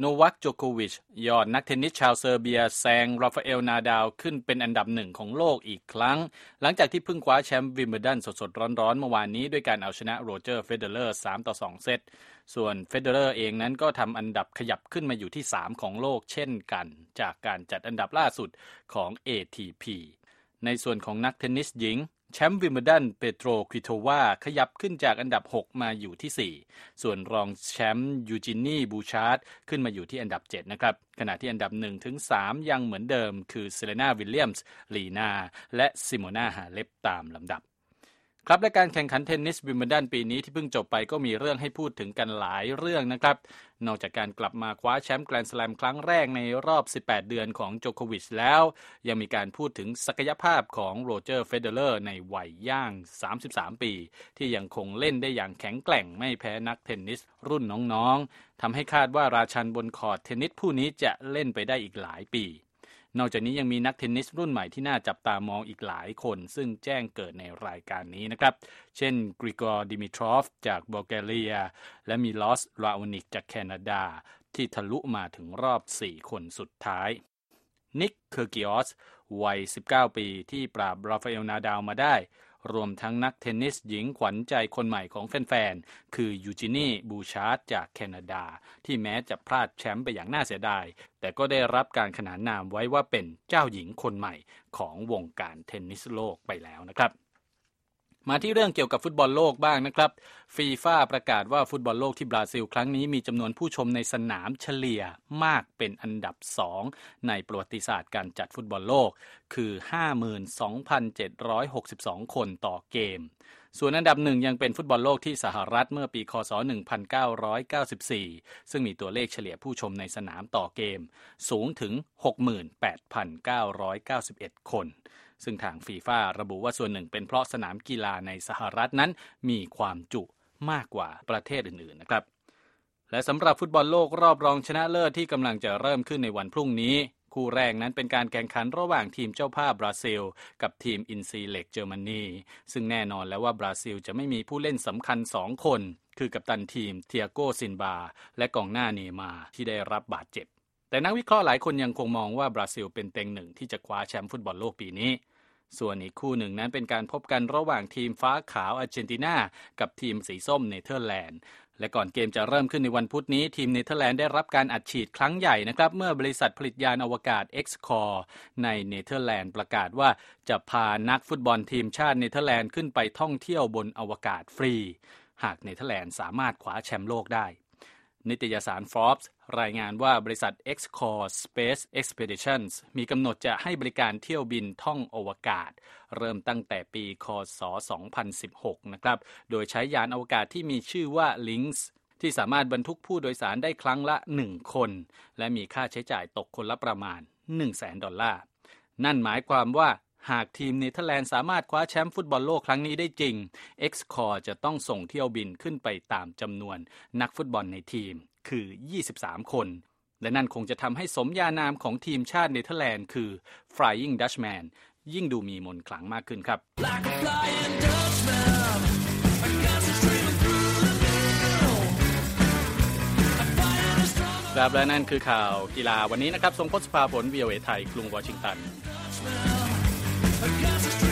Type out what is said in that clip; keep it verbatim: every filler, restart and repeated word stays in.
โนวัค โจโควิชยอดนักเทนนิสชาวเซอร์เบียแซงราฟาเอล นาดาลขึ้นเป็นอันดับหนึ่งของโลกอีกครั้งหลังจากที่เพิ่งคว้าแชมป์วิมเบิลดันสดๆร้อนๆเมื่อวานนี้ด้วยการเอาชนะโรเจอร์ เฟเดเลอร์ สามต่อสอง เซตส่วนเฟเดเลอร์เองนั้นก็ทำอันดับขยับขึ้นมาอยู่ที่สามของโลกเช่นกันจากการจัดอันดับล่าสุดของ เอ ที พี ในส่วนของนักเทนนิสหญิงแชมป์วิมเบิลดันเปโตร ควิโทวาขยับขึ้นจากอันดับหกมาอยู่ที่สี่ส่วนรองแชมป์ยูจินี บูชาร์ดขึ้นมาอยู่ที่อันดับเจ็ดนะครับขณะที่อันดับหนึ่งถึงสามยังเหมือนเดิมคือเซเลนา วิลเลียมส์ ลีนาและซิโมนา ฮาเลปตามลำดับครับและการแข่งขันเทนนิสวิมเบิลดันปีนี้ที่เพิ่งจบไปก็มีเรื่องให้พูดถึงกันหลายเรื่องนะครับนอกจากการกลับมาคว้าแชมป์แกรนด์สแลมครั้งแรกในรอบสิบแปดเดือนของโจโควิชแล้วยังมีการพูดถึงศักยภาพของโรเจอร์ เฟเดเลอร์ในวัยย่างสามสิบสามปีที่ยังคงเล่นได้อย่างแข็งแกร่งไม่แพ้นักเทนนิสรุ่นน้องๆทำให้คาดว่าราชันบนคอร์ตเทนนิสผู้นี้จะเล่นไปได้อีกหลายปีนอกจากนี้ยังมีนักเทนนิสรุ่นใหม่ที่น่าจับตามองอีกหลายคนซึ่งแจ้งเกิดในรายการนี้นะครับเช่นกริกอร์ ดิมิทรอฟจากบัลแกเรียและมีลอส ราอูนิกจากแคนาดาที่ทะลุมาถึงรอบสี่คนสุดท้ายนิก เคอร์กิออสวัยสิบเก้าปีที่ปราบราฟาเอล นาดาลมาได้รวมทั้งนักเทนนิสหญิงขวัญใจคนใหม่ของแฟนๆคือยูจินี บูชาร์ดจากแคนาดาที่แม้จะพลาดแชมป์ไปอย่างน่าเสียดายแต่ก็ได้รับการขนานนามไว้ว่าเป็นเจ้าหญิงคนใหม่ของวงการเทนนิสโลกไปแล้วนะครับมาที่เรื่องเกี่ยวกับฟุตบอลโลกบ้างนะครับฟีฟ่าประกาศว่าฟุตบอลโลกที่บราซิลครั้งนี้มีจำนวนผู้ชมในสนามเฉลี่ยมากเป็นอันดับสองในประวัติศาสตร์การจัดฟุตบอลโลกคือ ห้าหมื่นสองพันเจ็ดร้อยหกสิบสอง คนต่อเกมส่วนอันดับหนึ่งยังเป็นฟุตบอลโลกที่สหรัฐเมื่อปีคศหนึ่งพันเก้าร้อยเก้าสิบสี่ซึ่งมีตัวเลขเฉลี่ยผู้ชมในสนามต่อเกมสูงถึง หกหมื่นแปดพันเก้าร้อยเก้าสิบเอ็ด คนซึ่งทางฟีฟ่าระบุว่าส่วนหนึ่งเป็นเพราะสนามกีฬาในสหรัฐนั้นมีความจุมากกว่าประเทศอื่นๆนะครับและสำหรับฟุตบอลโลกรอบรองชนะเลิศที่กำลังจะเริ่มขึ้นในวันพรุ่งนี้คู่แรกนั้นเป็นการแข่งขันระหว่างทีมเจ้าภาพบราซิลกับทีมอินซีเล็กเยอรมนีซึ่งแน่นอนแล้วว่าบราซิลจะไม่มีผู้เล่นสำคัญสองคนคือกัปตันทีมเทียโก ซินบาและกองหน้าเนย์มาร์ที่ได้รับบาดเจ็บแต่นักวิเคราะห์หลายคนยังคงมองว่าบราซิลเป็นเต็งหนึ่งที่จะคว้าแชมป์ฟุตบอลโลกปีนี้ส่วนอีกคู่หนึ่งนั้นเป็นการพบกันระหว่างทีมฟ้าขาวอาร์เจนตินากับทีมสีส้มเนเธอร์แลนด์และก่อนเกมจะเริ่มขึ้นในวันพุธนี้ทีมเนเธอร์แลนด์ได้รับการอัดฉีดครั้งใหญ่นะครับเมื่อบริษัทผลิตยานอวกาศ X Core ในเนเธอร์แลนด์ประกาศว่าจะพานักฟุตบอลทีมชาติเนเธอร์แลนด์ขึ้นไปท่องเที่ยวบนอวกาศฟรีหากเนเธอร์แลนด์สามารถคว้าแชมป์โลกได้นิตยสาร Forbes รายงานว่าบริษัท X Core Space Expeditions มีกำหนดจะให้บริการเที่ยวบินท่องอวกาศเริ่มตั้งแต่ปีคศสองพันสิบหกนะครับโดยใช้ยานอวกาศที่มีชื่อว่า Lynx ที่สามารถบรรทุกผู้โดยสารได้ครั้งละหนึ่งคนและมีค่าใช้จ่ายตกคนละประมาณ หนึ่งแสน ดอลลาร์นั่นหมายความว่าหากทีมเนเธอร์แลนด์สามารถคว้าแชมป์ฟุตบอลโลกครั้งนี้ได้จริง X Core จะต้องส่งเที่ยวบินขึ้นไปตามจำนวนนักฟุตบอลในทีมคือยี่สิบสามคนและนั่นคงจะทำให้สมญานามของทีมชาติเนเธอร์แลนด์คือ Flying Dutchman ยิ่งดูมีมนต์ขลังมากขึ้นครับ like a flying Dutchman, I got to dream through the middle, I find a strong ครับและนั่นคือข่าวกีฬาวันนี้นะครับทรงพจน์ สุภาผล วี โอ เอ ไทยกรุงวอชิงตัน